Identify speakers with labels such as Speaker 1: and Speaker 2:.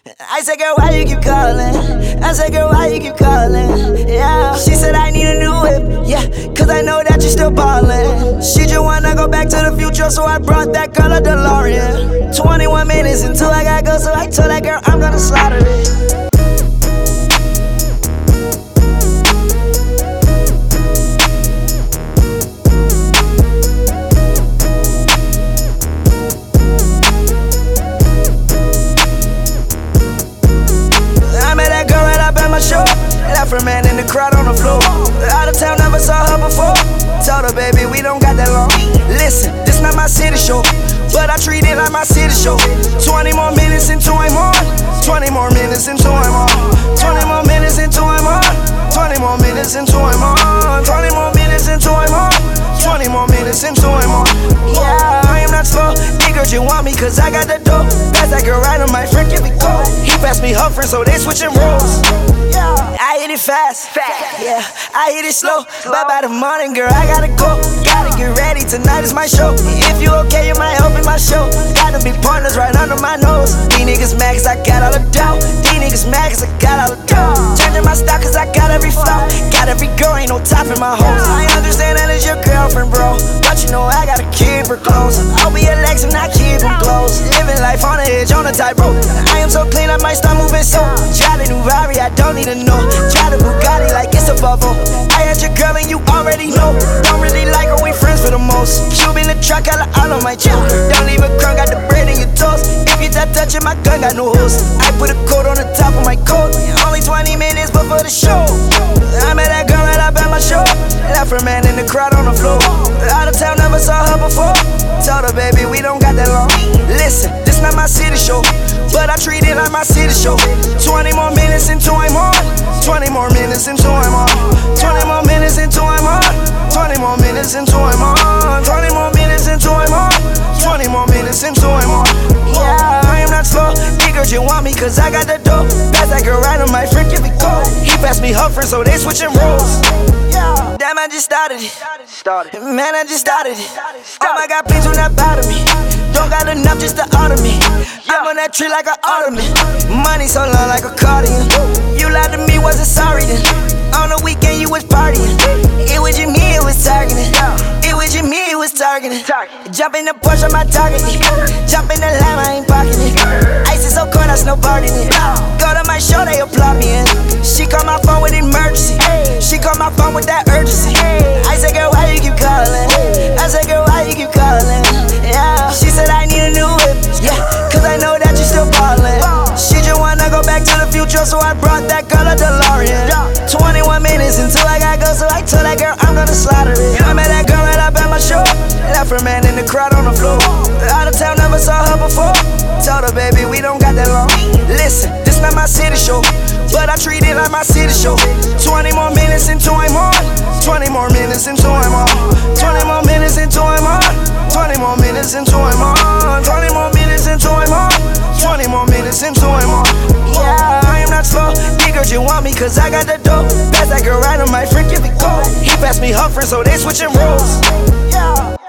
Speaker 1: I said, girl, why you keep calling? I said, girl, why you keep calling? Yeah. She said, I need a new whip. Yeah, cause I know that you're still ballin'. She just wanna go back to the future, so I brought that girl a DeLorean. 21 minutes until I gotta go, so I told that girl I'm gonna slaughter it. Left her man in the crowd on the floor. Out of town, never saw her before. Told her, baby, we don't got that long. Listen, this not my city show, but I treat it like my city show. 20 more minutes until I'm on. 20 more minutes until I'm on. 20 more minutes until I'm on. 20 more minutes until I'm on. 20 more minutes until I'm on. 20 more minutes until I'm on. Yeah, I am not slow. Nigga, you want me cause I got the dope. Pass that girl right on my friend, give it go. He passed me her friend, so they switching roles. I hit it fast, yeah, I hit it slow. But by the morning, girl, I gotta go. Gotta get ready, tonight is my show. If you okay, you might open my show. Gotta be partners right under my nose. These niggas mad cause I got all the dough. These niggas mad cause I got all the dough. Changing my style cause I got every flow. Got every girl, ain't no top in my hose. I understand that it's your girlfriend, bro, but you know I gotta keep her close. I'll be your legs and I keep her close. Living life on the edge, on the tightrope. I am so clean, I might start moving so. Try the new Rari, I don't need to know. Try the Bugatti like it's a Volvo. I had your girl and you already know. Don't really like her, we friends for the most. Cube in the truck, all on my chill. Don't leave a crumb, got the bread in your toast. If you start touching my gun, got no host. I put a coat on the top of my coat. Only 20 minutes before the show. I met that girl right up at my show. Left her man in the crowd on the floor. Out of town, never saw her before. Told her, baby, we don't got that long. Listen, this not my city show, but I treat it like my city show. 20 more minutes until I'm on. 20 more minutes until I'm on. 20 more minutes until I'm on. 20 more minutes until I'm on. 20 more minutes until I'm on. 20 more minutes until I'm on. Yeah, I am not slow. Nigga, you want me cause I got the dope. Pass that girl right on my friend, give it go. He passed me her friend, so they switching roles. Damn, I just started it. Man, I just started it. I got pins on that bottom me. Don't got enough just to order me. I'm on that tree like an ottoman. Money so long like a cardigan. You lied to me, wasn't sorry then. On the weekend you was partying. It was you, me, it was targeting. It was you, me, it was targeting. Jump in the Porsche, my target. Jump in the Lamb, I ain't parking it. Ice is so cold, I snowboarding it. Go to my show, they applaud me in. She called my phone with emergency. She called my phone with that urgency. I said, girl, why you keep calling? I said, girl, why you keep calling? Yeah. She said, I need a new whip. Yeah, cause I know that you still ballin'. She just wanna go back to the future, so I brought that girl a DeLorean. 21 minutes until I gotta go, so I told that girl I'm gonna slaughter it. I met that girl right up at my show. Left her man in the crowd on the floor. Out of town, never saw her before. Told her, baby, we don't got that long. Listen, this not my city show, but I treat it like my city show. 20 more minutes until I'm on. 20 more minutes until I'm on. 20 more minutes until I'm on. 20 more minutes until I'm on. 20 more minutes until I'm on. 20 more minutes until I'm on. Yeah, I am not slow. Nigga, you want me cause I got the dope. Pass that girl right on my friend, give it go. He passed me her friend, so they switching roles. Yeah.